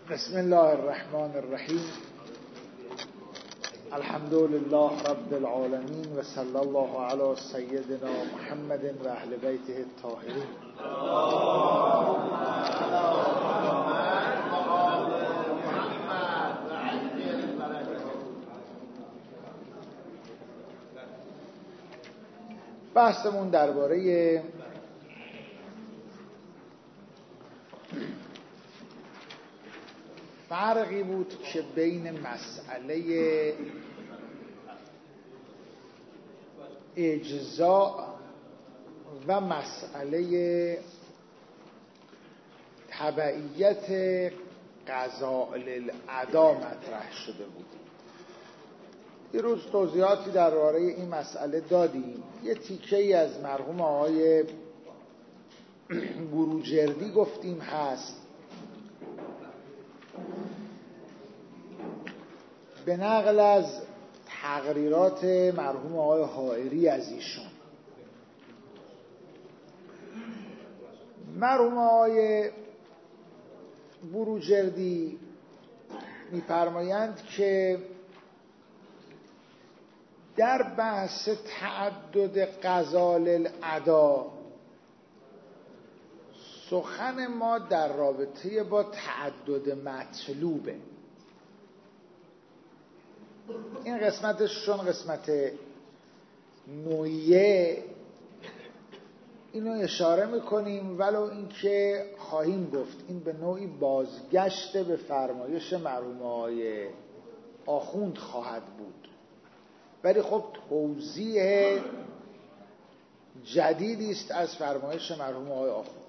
بسم الله الرحمن الرحیم. الحمد لله رب العالمین و صلی الله علی سیدنا محمد و اهل بیته الطاهرین. بحثمون درباره فرقی بود که بین مسئله اجزاء و مسئله تبعیت قضاء للأدا مطرح شده بود. یه روز توضیحاتی درباره این مسئله دادیم. یه تیکه‌ای از مرحوم آقای بروجردی گفتیم هست، به نقل از تقریرات مرحوم آقای حائری از ایشون. مرحوم آقای بروجردی می‌فرمایند که در بحث تعدد قضاء للأدا سخن ما در رابطه با تعدد مطلوبه. این قسمتش چون قسمت نوعیه اینو اشاره میکنیم، ولو اینکه خواهیم گفت این به نوعی بازگشت به فرمایش مرحوم آقای آخوند خواهد بود، ولی خب توضیح جدیدی است از فرمایش مرحوم آقای آخوند.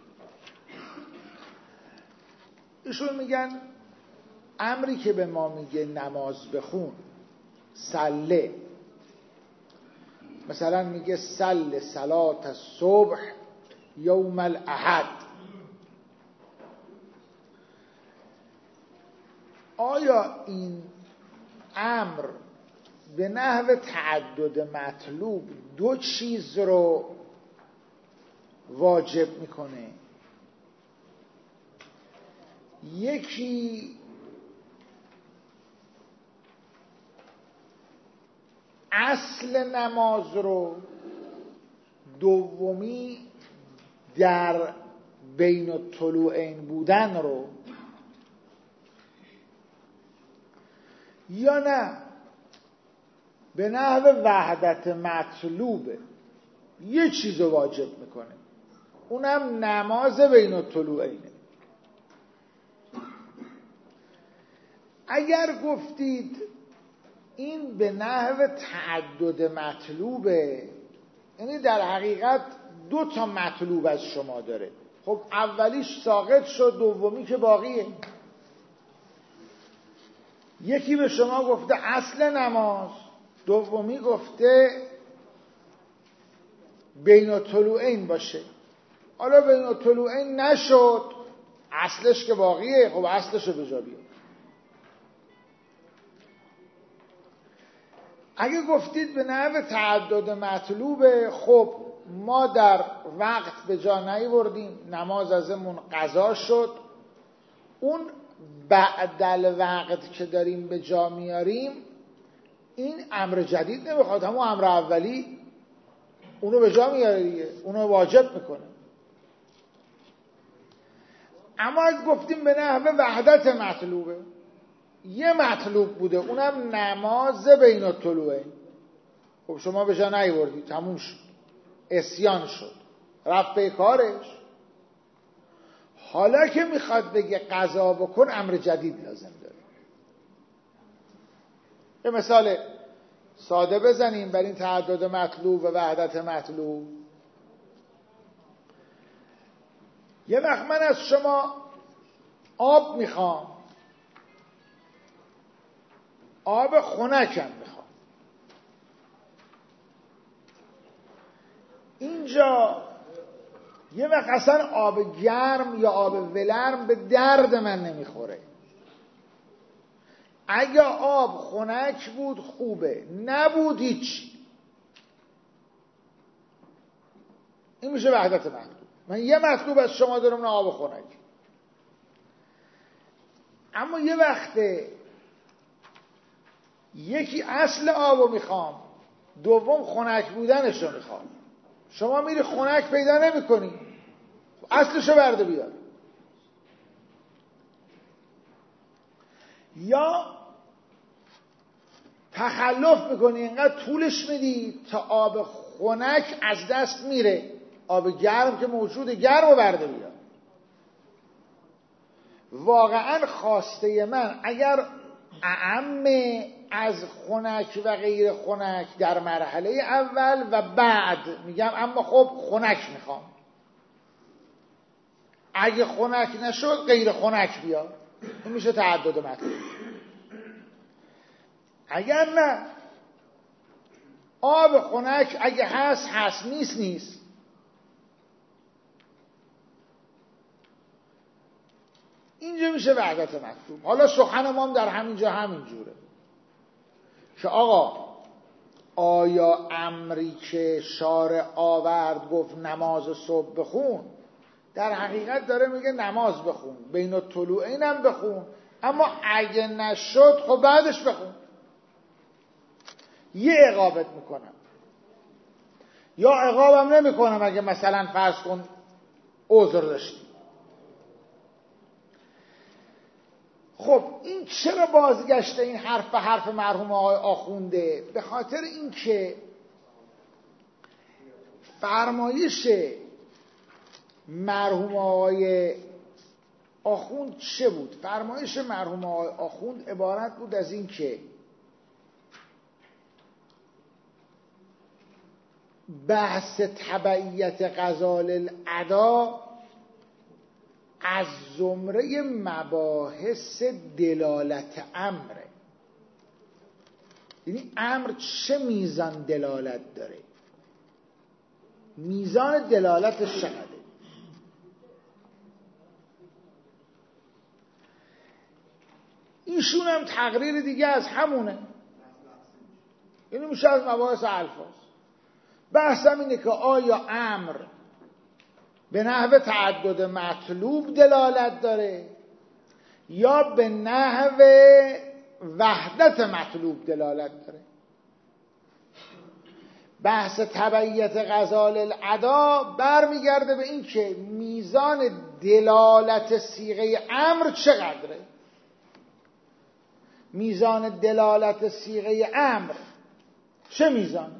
ایشون میگن امری که به ما میگه نماز بخون، صله، مثلا میگه صل صلات الصبح یوم الاحد، آیا این امر به نحو تعدد مطلوب دو چیز رو واجب میکنه؟ یکی اصل نماز رو، دومی در بین الطلوعین بودن رو، یا نه به نحو وحدت مطلوبه یه چیز رو واجب میکنه، اونم نماز بین الطلوعینه. اگر گفتید این به نحو تعدد مطلوبه، یعنی در حقیقت دو تا مطلوب از شما داره. خب اولیش ساقط شد، دومی که باقیه. یکی به شما گفته اصل نماز، دومی گفته بین الطلوعین باشه. حالا بین الطلوعین نشد، اصلش که باقیه، خب اصلش رو به جا بیار. اگه گفتید به نحو تعدد مطلوبه، خب ما در وقت به جا نیاوردیم، نماز ازمون قضا شد، اون بعدل وقت که داریم به جا میاریم این امر جدید نمیخواد، همون امر اولی اونو به جا میاره دیگه، اونو واجب میکنه. اما اگه گفتیم به نحو وحدت مطلوبه، یه مطلوب بوده، اونم نماز بین الطلوعین، خب شما به جا نیاوردید، تموم شد، عصیان شد، رفت به کارش. حالا که میخواد بگه قضا بکن، امر جدید لازم داره. یه مثال ساده بزنیم بر این تعدد مطلوب و وحدت مطلوب. یه وقت من از شما آب میخوام، آب خنکم میخوام. اینجا یه وقت اصلا آب گرم یا آب ولرم به درد من نمیخوره. اگه آب خنک بود خوبه، نبود هیچ. این میشه وحدت مطلوب. من یه مطلوب از شما دارم، نه آب خنک. اما یه وقته یکی اصل آبو میخوام، دوم خنک بودنشو میخوام. شما میری خنک پیدا نمی کنی، اصلشو برده بیار. یا تخلف میکنی، اینقدر طولش میدی تا آب خنک از دست میره، آب گرم که موجوده گرمو برده بیار. واقعا خواسته من اگر اعم از خنک و غیر خنک در مرحله اول و بعد میگم، اما خب خنک میخوام، اگه خنک نشد غیر خنک بیار، این میشه تعدد مطلوب. اگر نه آب خنک اگه هست نیست. اینجا میشه وحدت مطلوب. حالا سخن ما هم در همینجا همینجوره که آقا آیا امری که شارع آورد گفت نماز صبح بخون، در حقیقت داره میگه نماز بخون، بین الطلوعین هم بخون، اما اگه نشد خب بعدش بخون. یه عقابت میکنم یا عقابم نمیکنم اگه مثلا فرض کن عذر داشتی. خب این چرا بازگشته این حرف به حرف مرحوم آقای آخونده؟ به خاطر اینکه فرمایش مرحوم آقای آخوند چه بود؟ فرمایش مرحوم آقای آخوند عبارت بود از این که بحث تبعیت غزال الادا از زمره مباحث دلالت امره. یعنی امر چه میزان دلالت داره، میزان دلالتش چقدره. ایشون هم تقریر دیگه از همونه، یعنی میشه از مباحث الفاظ. بحثم اینه که آیا امر به نحو تعدد مطلوب دلالت داره یا به نحو وحدت مطلوب دلالت داره. بحث تبعیت غزال الادا برمیگرده به این که میزان دلالت صیغه امر چقدره. میزان دلالت صیغه امر چه میزان؟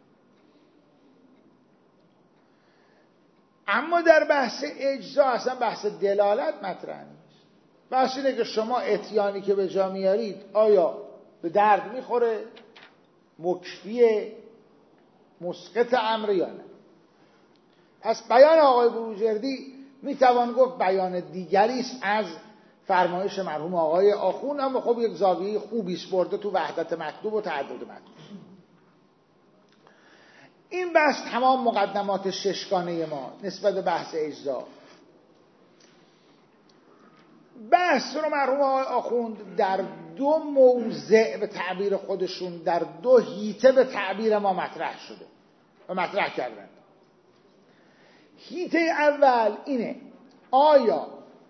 اما در بحث اجزا اصلا بحث دلالت مطرح نیست. بحث اینه که شما اتیانی که به جا میارید آیا به درد میخوره، مکفی مسقط امر یا نه. پس بیان آقای بروجردی میتوان گفت بیان دیگری است از فرمایش مرحوم آقای آخوند، اما خب یک زاویه خوبی است برده تو وحدت مطلوب و تعدد مطلوب. این بحث تمام مقدمات ششگانه ما نسبت به بحث اجزا. بحث رو مرحوم آقای آخوند در دو موضع به تعبیر خودشون، در دو حیطه به تعبیر ما مطرح شده و مطرح کردن. حیطه اول اینه: آیا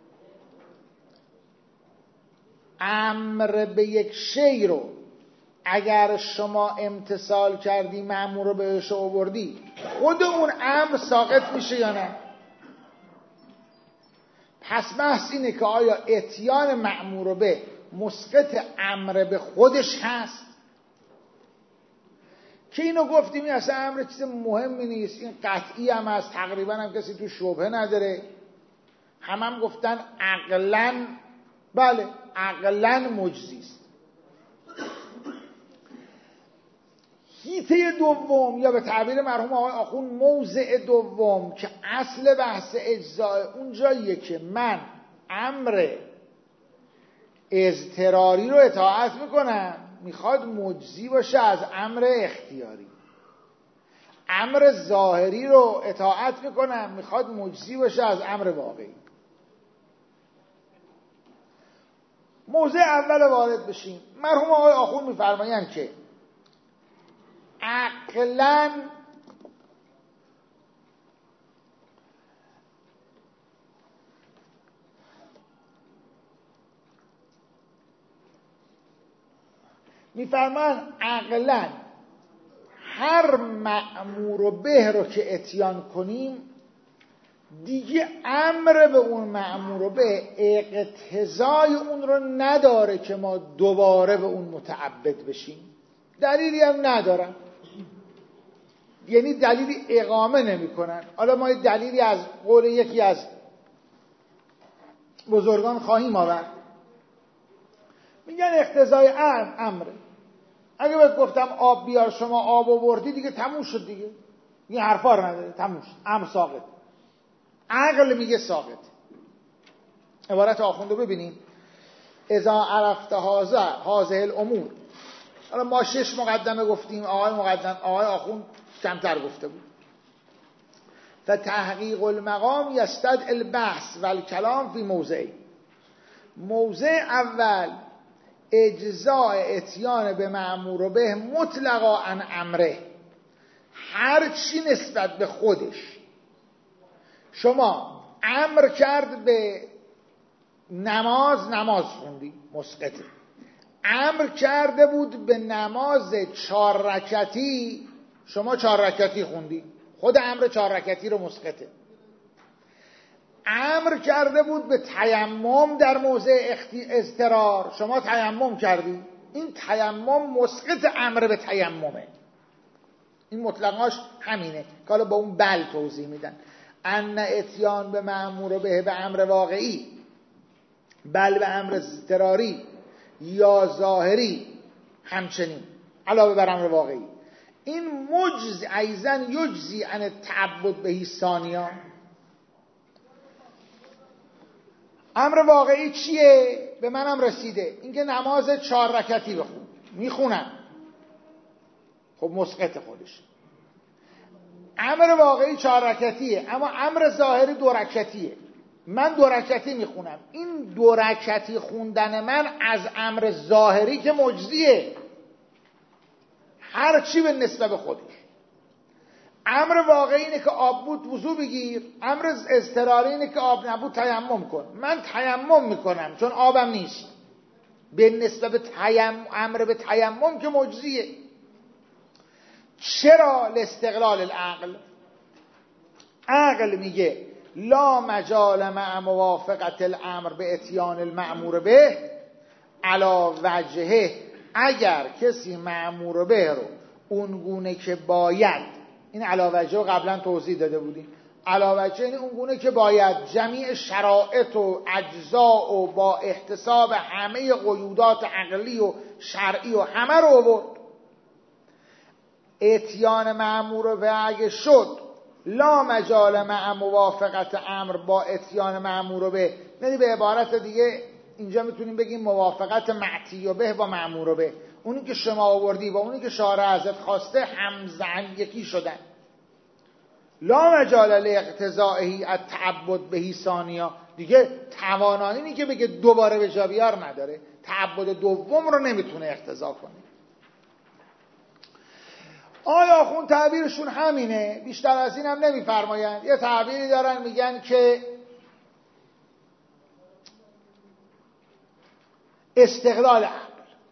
امر به یک شی رو اگر شما امتثال کردی مأمور رو بهش آوردی، خود اون امر ساقط میشه یا نه؟ پس بحث اینه که آیا اتیان مأمور به مسقط امر به خودش هست، که اینو گفتیم این اصلا امر چیز مهمی نیست، این قطعی هم هست، تقریبا هم کسی تو شبهه نداره، هم گفتن عقلاً بله عقلاً مجزی است. حیطه دوم یا به تعبیر مرحوم آقای آخوند موضع دوم که اصل بحث اجزاء، اون جاییه که من امر اضطراری رو اطاعت میکنم، میخواد مجزی باشه از امر اختیاری. امر ظاهری رو اطاعت میکنم، میخواد مجزی باشه از امر واقعی. موضع اول وارد بشیم. مرحوم آقای آخوند میفرمایند که عقلاً میفرمان عقلا هر مأمور به رو که اتیان کنیم دیگه امر به اون مأمور به اقتضای اون رو نداره که ما دوباره به اون متعبد بشیم. دلیلی هم ندارن، یعنی دلیلی اقامه نمی کنن. حالا ما یه دلیلی از قول یکی از بزرگان خواهیم آورد. میگن اقتضای امره. اگه بهت گفتم آب بیار شما آب آوردی دیگه تموم شد دیگه، این حرفا رو نداره، تموم شد، امر ساقط. عقل میگه ساقط. عبارت آخوندو ببینیم. اذا عرفت هذه الامور. حالا ما 6 مقدمه گفتیم، آقای آخوند کمتر گفته بود. فتحقیق المقام یستدعی البحث والکلام فی موضعی. موضع اول اجزاء اتیان به مأمور به مطلقا عن امره، هر چی نسبت به خودش شما امر کرد به نماز خوندی مسقطه، امر کرده بود به نماز 4 رکعتی شما 4 رکعتی خوندی، خود امر 4 رکعتی رو مسقطه. امر کرده بود به تیمم در موضع اضطرار شما تیمم کردی، این تیمم مسقط امر به تیممه. این مطلقاش همینه که حالا با اون بل توضیح میدن. ان اتیان به مأمور به امر واقعی، بل به امر اضطراری یا ظاهری همچنین علاوه بر امر واقعی. این مجز ایزن یجزی عن تعبد به ثانیا. امر واقعی چیه؟ به منم رسیده، اینکه نماز 4 رکعتی بخون، میخونم، خب مسقط خودش. امر واقعی 4 رکعتیه، اما امر ظاهری 2 رکعتیه. من 2 رکعتی میخونم، این 2 رکعتی خوندن من از امر ظاهری که مجزیه، هر چی به نسبت به خودش. امر واقعی اینه که آب بود وضو بگیر، امر اضطراری اینه که آب نبود تیمم کن. من تیمم میکنم چون آبم نیست، به نسبت به امر به تیمم که مجزیه. چرا؟ لاستقلال العقل. عقل میگه لا مجال مع موافقت الامر به اتیان المأمور به علی وجهه. اگر کسی مأمور به رو اونگونه که باید، این علی وجهه قبلا توضیح داده بودیم، علی وجهه این اونگونه که باید جمیع شرایط و اجزا و با احتساب همه قیودات عقلی و شرعی و همه رو آورد، اتیان مأمور به اگه شد لا مجال مع موافقت امر با اتیان مأمور به، یعنی به عبارت دیگه اینجا میتونیم بگیم موافقت معتی به با مأمور به، اونی که شما آوردی با اونی که شارع ازت خواسته همزن یکی شدن. لا مجال لاقتضائه التعبد به ثانیا، دیگه توانایی که بگه دوباره به جا بیار نداره، تعبد دوم رو نمیتونه اقتضا کنه. آیا خون تعبیرشون همینه، بیشتر از این هم نمیفرمایند. یه تعبیری دارن میگن که استقلال عقل.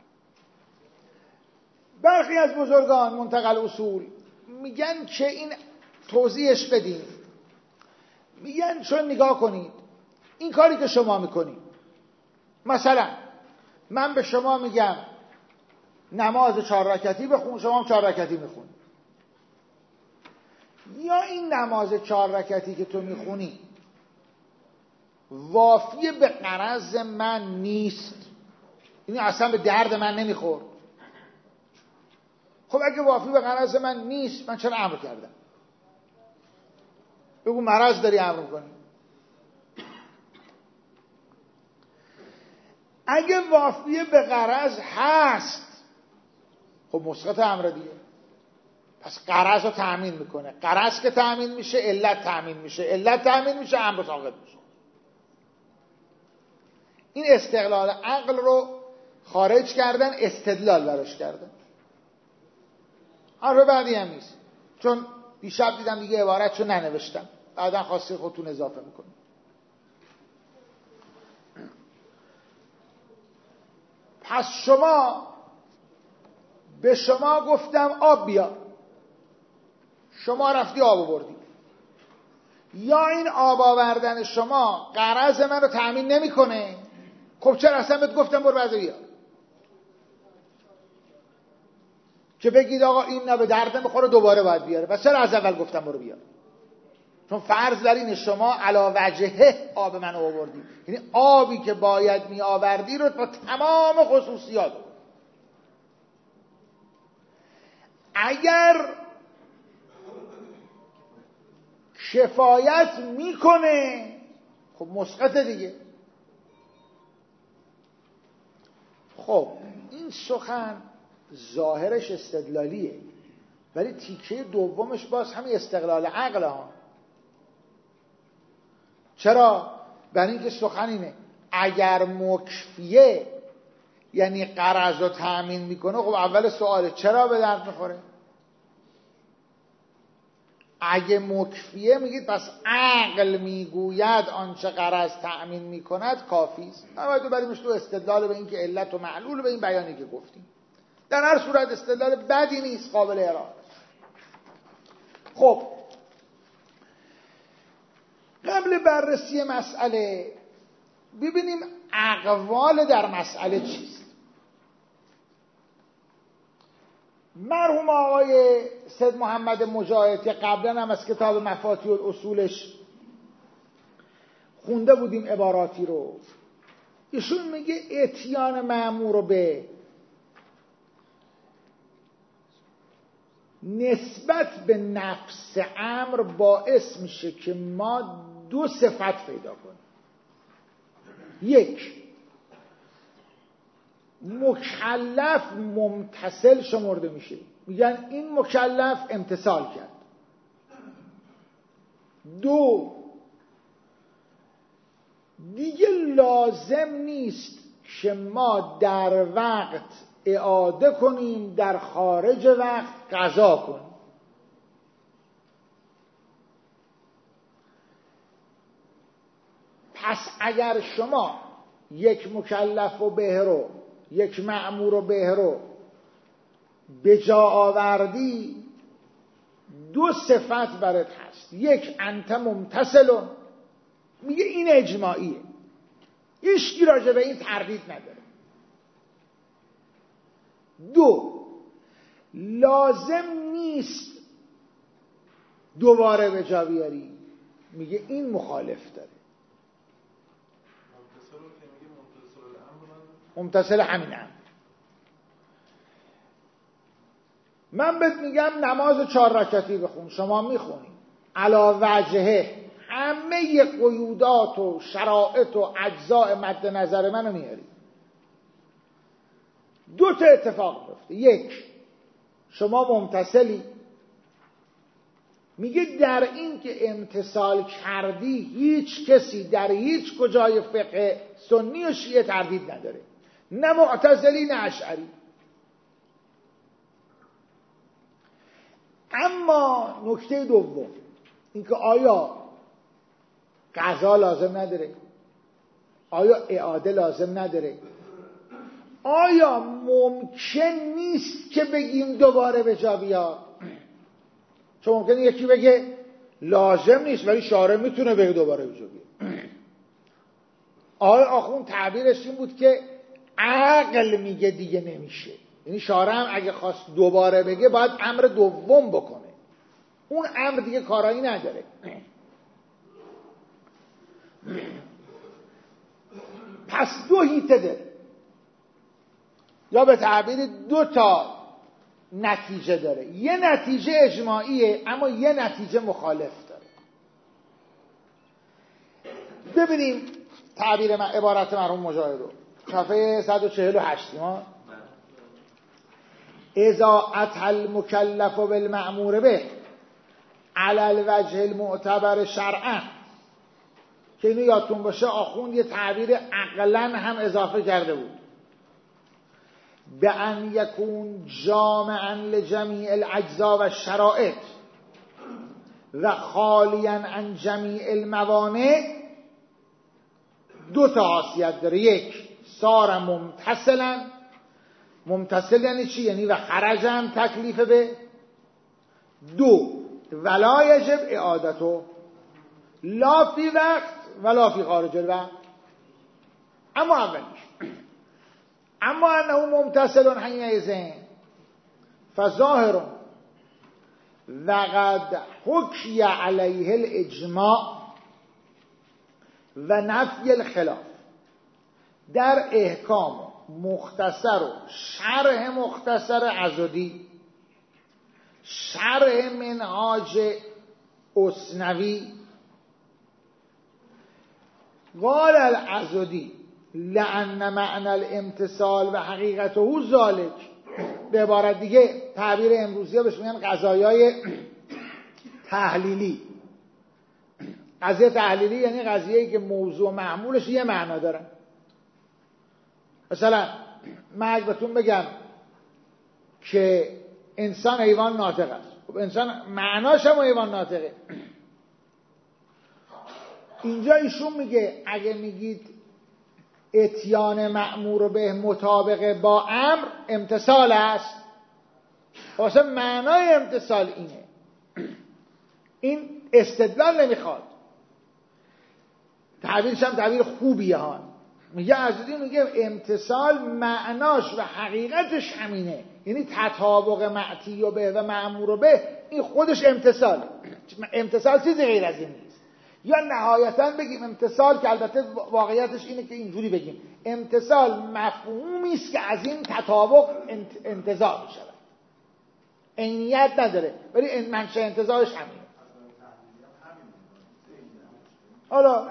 برخی از بزرگان منتقل اصول میگن که این توضیحش بدین، میگن چون نگاه کنید این کاری که شما میکنید، مثلا من به شما میگم نماز 4 رکعتی بخون، شما هم 4 رکعتی میخونی، یا این نماز 4 رکعتی که تو میخونی وافیه به غرض من نیست، این اصلا به درد من نمیخورد. خب اگه وافی به غرض من نیست من چرا امر کردم؟ بگو مرض داری امر میکنی. اگه وافی به غرض هست خب مسقط امر دیگه، پس غرض رو تأمین میکنه، غرض که تأمین میشه علت تأمین میشه، علت تأمین میشه امر ساقط میشه. این استقلال عقل رو خارج کردن، استدلال براش کردن. حرف بعدی هم نیست، چون دیشب دیدم دیگه عبارتشو ننوشتم، بعدا خواستی خودتون اضافه میکنید. پس شما به شما گفتم آب بیار، شما رفتی آب آوردی، یا این آب آوردن شما غرض من رو تأمین نمیکنه، خب چرا اصلا بهت گفتم برو بعد بیار؟ که بگید آقا این نه به درد نمیخوره دوباره باید بیاره، پس چرا از اول گفتم برو بیار؟ چون فرض بر اینه شما علی وجهه آب من رو آوردی، یعنی آبی که باید می آوردی رو با تمام خصوصیات. اگر کفایت میکنه خب مسقط دیگه. خب این سخن ظاهرش استدلالیه، ولی تیکه دومش باز همین استقلال عقل ها. چرا؟ برای اینکه سخن اینه اگر مکفیه یعنی غرض رو تأمین میکنه، خب اول سواله چرا به درد میخوره؟ اگه مکفیه میگید پس عقل میگوید آنچه غرض تأمین میکند کافی است. باید بریمش تو استدلال به اینکه علت و معلول به این بیانی که گفتیم. در هر صورت استدلال بدی نیست، قابل ارائه. خب قبل بررسی مسئله ببینیم اقوال در مسئله چیست. مرحوم آقای سید محمد مجاهد که قبلا هم از کتاب مفاتیح الاصولش خونده بودیم عباراتی رو، ایشون میگه اتیان مأمور به نسبت به نفس امر باعث میشه که ما دو صفت پیدا کنیم. یک، مکلف ممتثل شمرده میشه، میگن این مکلف امتثال کرد. دو، دیگه لازم نیست که ما در وقت اعاده کنیم، در خارج وقت قضا کنیم. پس اگر شما یک مکلف و به رو، یک مأمور و به رو به جا آوردی، دو صفت برات هست. یک، انت ممتثل، میگه این اجماعیه، هیچکی راجع به این تردید نداره. دو، لازم نیست دوباره به جا بیاری، میگه این مخالف داره. ممتثل همین هم. من بهت میگم نماز 4 رکعتی بخون، شما میخونی علا وجهه، همه قیودات و شرائط و اجزاء مد نظر منو میاری. دو تا اتفاق میفته. یک، شما ممتثلی، میگه در این که امتثال کردی هیچ کسی در هیچ کجای فقه سنی و شیعه تردید نداره، نه معتزلی نه اشعری. اما نکته دوم اینکه آیا قضا لازم نداره، آیا اعاده لازم نداره، آیا ممکن نیست که بگیم دوباره به جا بیار؟ چون ممکنه یکی بگه لازم نیست ولی شارع میتونه بگه دوباره به جا بیار. آقای آخوند تعبیرش این بود که عقل میگه دیگه نمیشه، یعنی شارع هم اگه خواست دوباره بگه باید امر دوم بکنه، اون امر دیگه کارایی نداره. پس دو هیته داره، یا به تعبیر دو تا نتیجه داره. یه نتیجه اجماعیه اما یه نتیجه مخالف داره. ببینیم تعبیر عبارت مرحوم مجاهد رو، صفحه 148 ما اذا اتى المکلف بالمأمور به علی الوجه المعتبر شرعا، که اینو یادتون باشه آخوند یه تعبیر عقلا هم اضافه کرده بود، به ان یکون جامعا لجمیع الاجزاء و الشرائط و خالیا عن جمیع الموانع. دو تا خاصیت داره. یک، صار ممتثلا، ممتثل یعنی چی؟ یعنی و خرجن تکلیف به. دو، ولا یجب اعادتو لا فی وقت ولا فی خارج الوقت. اما اولیش، اما انه ممتثل حینئذ فظاهر وقد حکی علیه الاجماع و نفی الخلاف. در احکام مختصر و شرح مختصر عضدی، شرح منهاج اثنوی، قال العضدی لأن معنی الامتصال و حقیقته ذالک. به عبارت دیگه تعبیر امروزی ها بهش میگن قضایای تحلیلی. قضیه تحلیلی یعنی قضیه‌ای که موضوع و معمولش یه معنا داره. مثلا من اگه بهتون بگم که انسان حیوان ناطق است، خب انسان معناش هم حیوان ناطقه. اینجا ایشون میگه اگه میگید اتیان مأمور به مطابق با امر امتصال است، واسه معنای امتصال اینه. این استدلال نمیخواد، تعبیرش هم تعبیر خوبیه ها. میگه عزیزی میگه امتصال معناش و حقیقتش همینه، یعنی تطابق معطی و به و مأمور به، این خودش امتصال. امتصال چیزی غیر از این نیست. یا نهایتاً بگیم امتصال، که البته واقعیتش اینه که اینجوری بگیم امتصال مفهومی است که از این تطابق انتزاع میشه، عینیت نداره ولی منشأ انتزاعش همینه. حالا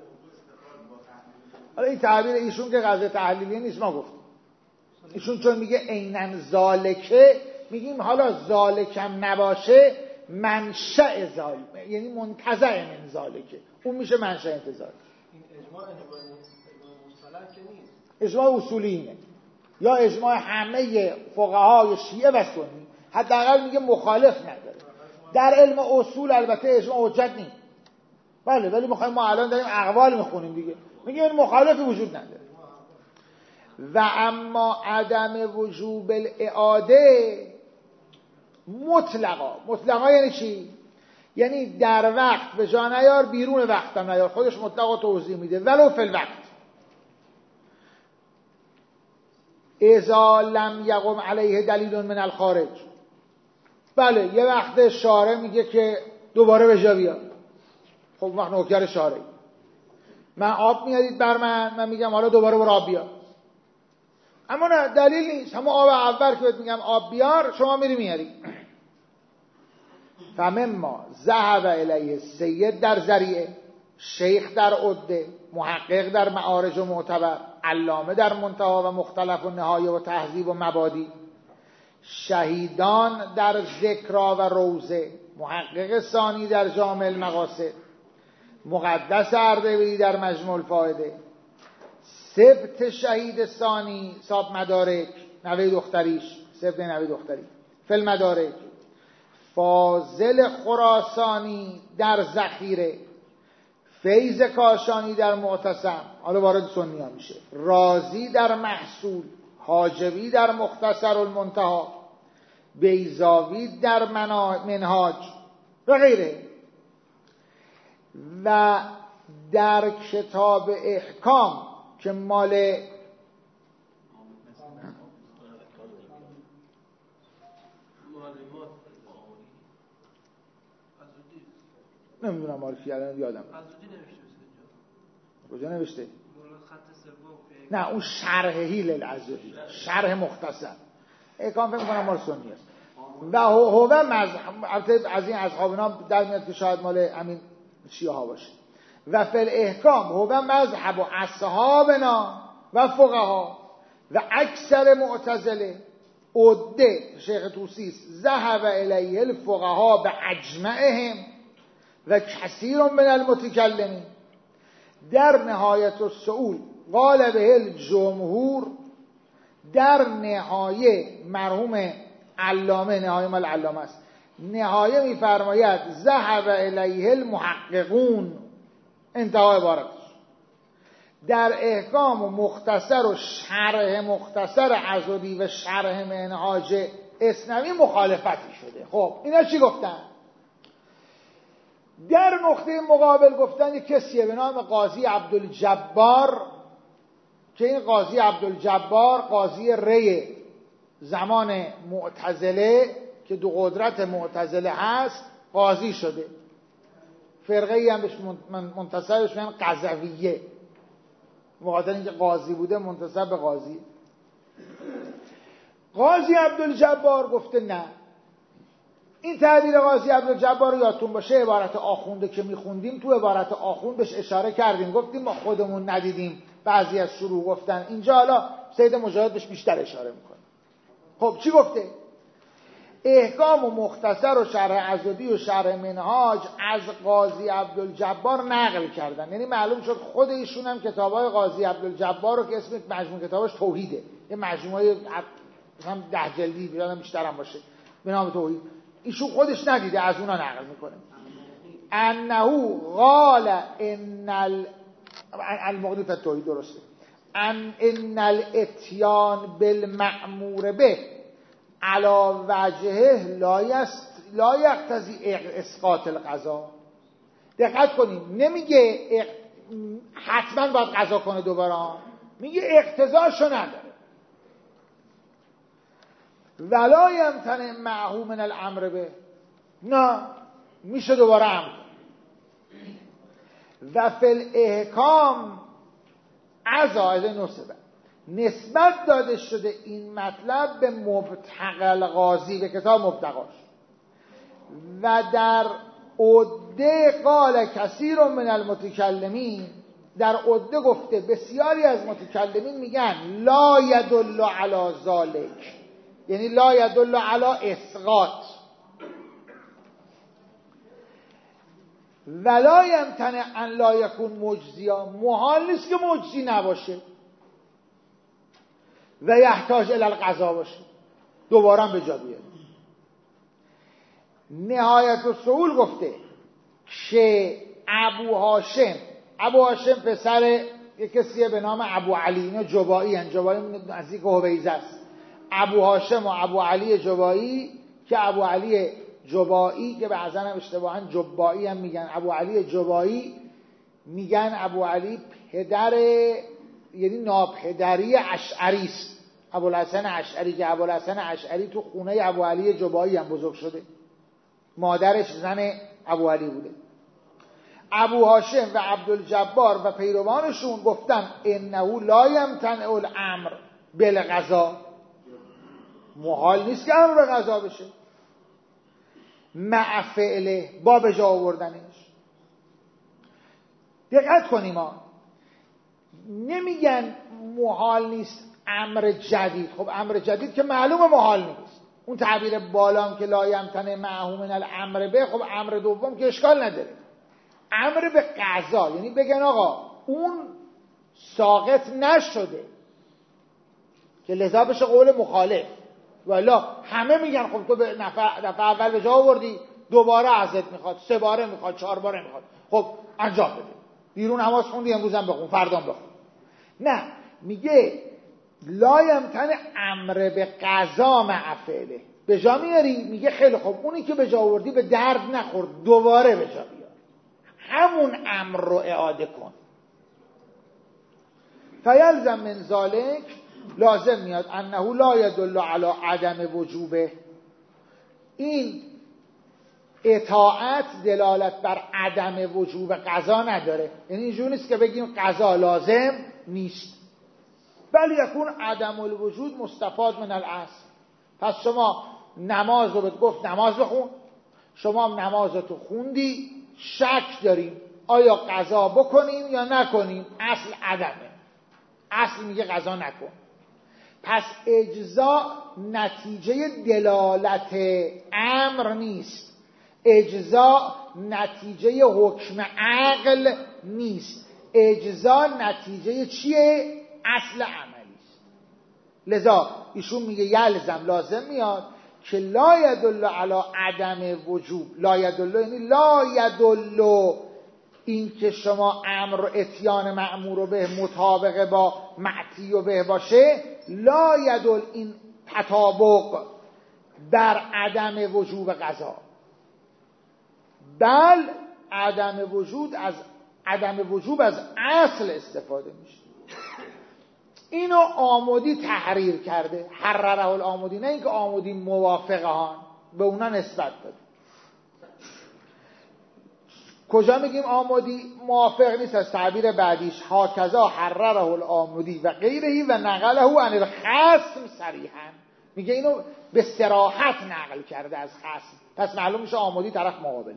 این تعبیر ایشون که قضیه تحلیلی نیست، ما گفتیم ایشون چون میگه عیناً ذالکه، میگیم حالا ذالکم نباشه منشأ ذالکه، یعنی منتزع من ذالکه، اون میشه منشأ انتزاع. این اجماع مصطلح که نیست، اجماع اصولی اینه، یا اجماع همه فقهای شیعه و سنی، حداقل میگه مخالف نداره. در علم اصول البته اجماع حجت نیست، بله، ولی ما الان داریم اقوال میخونیم دیگه، میگه این مخالفی وجود نداره. و اما عدم وجوب الاعاده مطلقا یعنی چی؟ یعنی در وقت به جا نیار، بیرون وقت هم نیار، خودش مطلقا توضیح میده. ولو فی الوقت اذا لم یقم علیه دلیل من الخارج. بله، یه وقت شارع میگه که دوباره به جا بیار، خب وقت نوکر شارعی، من آب میارید بر من میگم حالا دوباره برو آب بیار. اما نه، دلیل نیست، همون آب اول که بهت میگم آب بیار شما میری میاری. فمما ذهب الیه سید در ذریعه، شیخ در عده، محقق در معارج و معتبر، علامه در منتها و مختلف و نهایه و تهذیب و مبادی، شهیدان در ذکرا و روزه، محقق ثانی در جامع المقاصد، مقدس اردبیلی در مجموع الفائده، سبت شهید ثانی صاحب مدارک نوه دختریش، سبت نوه دختری فی المدارک، فاضل خراسانی در ذخیره، فیض کاشانی در معتصم، حالا وارد سنی ها میشه، رازی در محصول، حاجبی در مختصر المنتها، بیضاوی در منهاج و غیره. و در کتاب احکام که مال نمیدونم مالکی الان یادم کجا نوشته؟ نه اون شرح هیل العزدی، شرح مختصر احکام فکر می‌کنم مال سنی است. و هو مذهب از این اصحابنا در میاد که شاید مال همین شیعه ها باشه. و فی الاحکام هو مذهب و اصحابنا و فقها و اکثر معتزله عده شیخ توسیس ذهب الیه الفقها به اجمعهم و کثیر من المتکلمین. در نهایت السئول قال به الجمهور، در نهایه مرحوم علامه، نهایه مال علامه است، نهایه میفرماید ذهب الیه المحققون، انتهای عبارت، در احکام و مختصر و شرح مختصر عضدی و شرح منهاج اسنوی مخالفتی شده. خب اینا چی گفتن؟ در نقطه مقابل گفتن یک کسیه به نام قاضی عبدالجبار که این قاضی عبدالجبار قاضی ری زمان معتزله که دو قدرت معتزله هست قاضی شده. فرقه ای هم بهش منتسبش میگن قزویه، مقابل اینکه قاضی بوده منتسب به قاضی. قاضی عبدالجبار گفته نه، این تعبیر قاضی عبدالجبار رو یادتون باشه عبارت آخونده که میخوندیم، تو عبارت آخوند بهش اشاره کردیم، گفتیم ما خودمون ندیدیم، بعضی از شروع گفتن، اینجا حالا سید مجاهد بهش بیشتر اشاره میکنه. خب چی گفته؟ احکام و مختصر و شرح عضدی و شرح منهاج از قاضی عبدالجبار نقل کردن. یعنی معلوم شد خود ایشون هم کتابای قاضی عبدالجبار رو که اسم مجموع کتابش توحیده، یه مجموعه هم 10 جلدی بیشتر هم باشه به نام توحید، ایشون خودش ندیده، از اونا نقل میکنه. انه قال ان المغنی فی التوحید، درسته، ان الاتیان بالمأمور به علی وجهه لا یقتضی اسقاط القضا. دقت کنیم، نمیگه حتما باید قضا کنه دوباره، میگه اقتضاشو نداره. ولا یمتنع معه من الامر به، نه میشه دوباره امر. و فی الاحکام عزائد نصبه، نسبت داده شده این مطلب به مبتغل قاضی، به کتاب مبتغاش. و در عده قال کثیر من المتکلمین، در عده گفته بسیاری از متکلمین میگن لا یدل علی ذالک، یعنی لا یدل علی اسقاط. ولا یمتنع ان لا یکون مجزیا، محال نیست که مجزی نباشه و یحتاج الی القضا باشه، دوباره هم به جا بیاره. نهایت السهول گفته که ابو هاشم پسر یک کسیه به نام ابو علی، اینا جبایی هن، جبایی نزدیک حویزه است. ابو هاشم و ابو علی جبایی، که ابو علی جبایی که بعضا هم اشتباها جبایی هم میگن، ابو علی جبایی میگن ابو علی پدر، یعنی ناپدری اشعری است، ابوالحسن اشعری، که ابوالحسن اشعری تو خونه ابو علی جبایی هم بزرگ شده، مادرش زن ابو علی بوده. ابو هاشم و عبدالجبار و پیروانشون گفتن انه لا یمتنع الامر بالقضا، محال نیست که امر به قضا بشه، مع فعله، با به جا آوردنش. دقت کنیم ها، نمیگن محال نیست امر جدید. خب امر جدید که معلومه محال نیست، اون تعبیر بالام که لا یمتنع معه من الامر به، خب امر دوم که اشکال نداره. امر به قضا یعنی بگن آقا اون ساقط نشده که لذا بشه قول مخالف، والا همه میگن خب تو به دفعه اول به جا آوردی، دوباره ازت میخواد، 3 باره میخواد، 4 باره میخواد، خب انجام بده، بیرون نماز خوندی امروز هم بخون، فردا بخون. نه، میگه لا یمتنع امر به قضا مع فعله، به جا میاری، میگه خیلی خب اونی که به جا آوردی به درد نخورد، دوباره به جا بیار، همون امر رو اعاده کن. فیلزم من ذالک، لازم میاد انه لا یدل علی عدم وجوبه، این اطاعت دلالت بر عدم وجوب قضا نداره، یعنی اینجوری نیست که بگیم قضا لازم نیست، بل یکون عدم الوجود مستفاد من الاصل. پس شما نماز رو بهت گفت نماز بخون، شما نمازتو خوندی، شک داریم آیا قضا بکنیم یا نکنیم، اصل عدمه، اصل میگه قضا نکن. پس اجزا نتیجه دلالت امر نیست، اجزا نتیجه حکم عقل نیست، اجزا نتیجه چیه؟ اصل عملی است. لذا ایشون میگه یلزم، لازم میاد که لا یدل علی عدم وجوب، لا یدل یعنی لا یدل این که شما امر و اتیان مأمور و به مطابق با معتی و به باشه، لا یدل این تطابق در عدم وجوب قضا، بل عدم وجوب از اصل استفاده میشه. اینو آمودی تحریر کرده، حرره الآمودی، نه اینکه آمودی موافقهان به اونا نسبت داده. کجا میگیم آمودی موافق نیست؟ از تعبیر بعدیش هاکذا حرره الآمودی و غیرهی و نقله عن الخصم صریحا، میگه اینو به صراحت نقل کرده از خصم، پس معلوم میشه آمودی طرف مقابله.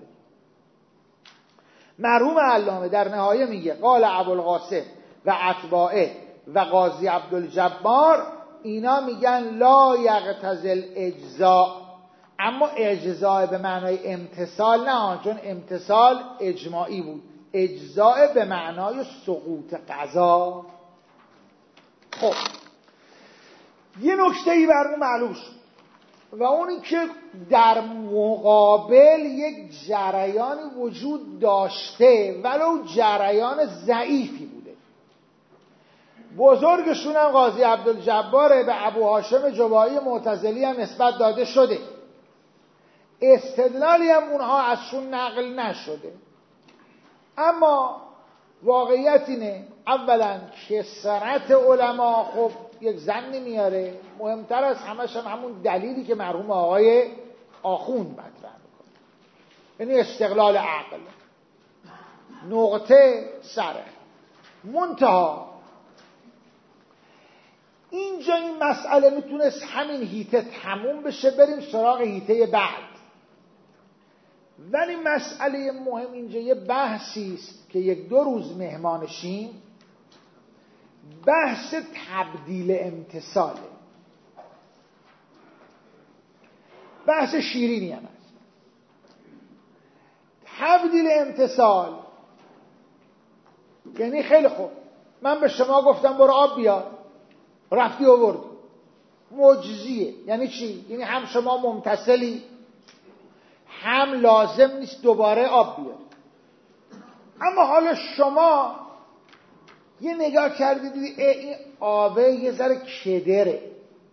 مرحوم علامه در نهایه میگه قال ابوالقاسم و اتباعه و قاضی عبدالجبار، اینا میگن لا یقتضی الاجزاء، اما اجزاء به معنای امتثال نه، چون امتثال اجماعی بود، اجزاء به معنای سقوط قضا. خب یه نکته‌ای برمون معلوم شد و اونی که در مقابل یک جریانی وجود داشته ولو جریان ضعیفی بوده. بزرگشون هم قاضی عبدالجباره، به ابو هاشم جبایی معتزلی هم نسبت داده شده، استدلالی هم اونها ازشون نقل نشده. اما واقعیت اینه اولا کثرت علما خب یک ظنی میاره، مهمتر از همش هم همون دلیلی که مرحوم آقای آخوند مطرح میکنه، یعنی استقلال عقل. نقطه سره منتها اینجا این مسئله میتونست همین هیته تموم بشه، بریم سراغ هیته بعد. ولی مسئله مهم اینجا یه بحثی است که یک دو روز مهمانشیم، بحث تبدیل امتثاله. بحث شیرینی هم هست. تبدیل امتثال یعنی خیلی خوب من به شما گفتم برو آب بیار، رفتی آوردی، معجزیه. یعنی چی؟ یعنی هم شما ممتثلی، هم لازم نیست دوباره آب بیاری. اما حالا شما یه نگاه کردی دیدی این آبه یه ذره کدره،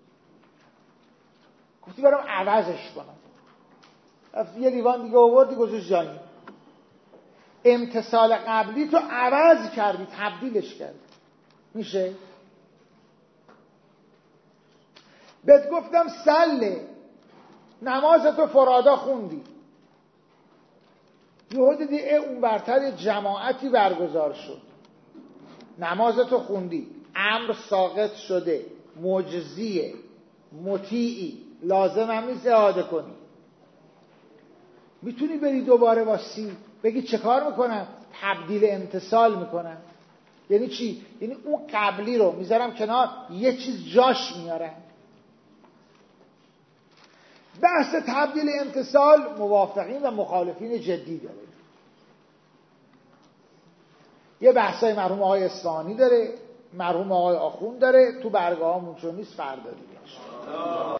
گفتی برام عوضش کنم، یه لیوان دیگه آوردی گذاشت جایی. امتثال قبلی تو عوض کردی، تبدیلش کردی. میشه؟ بهت گفتم سله، نمازتو فرادا خوندی، یهو دیدی اون برتر جماعتی برگزار شد، نمازتو خوندی، امر ساقط شده، معجزیه، مطیعی، لازم هم نیست اعاده کنی. میتونی بری دوباره واسی بگی چه کار میکنم؟ تبدیل امتثال میکنم. یعنی چی؟ یعنی اون قبلی رو میذارم کنار، یه چیز جاش میارم. بحث تبدیل امتثال موافقین و مخالفین جدی داره. یه بحثای مرحوم آقای اصفهانی داره، مرحوم آقای آخوند داره، تو برگاه همون چون نیست، فردا دیگه.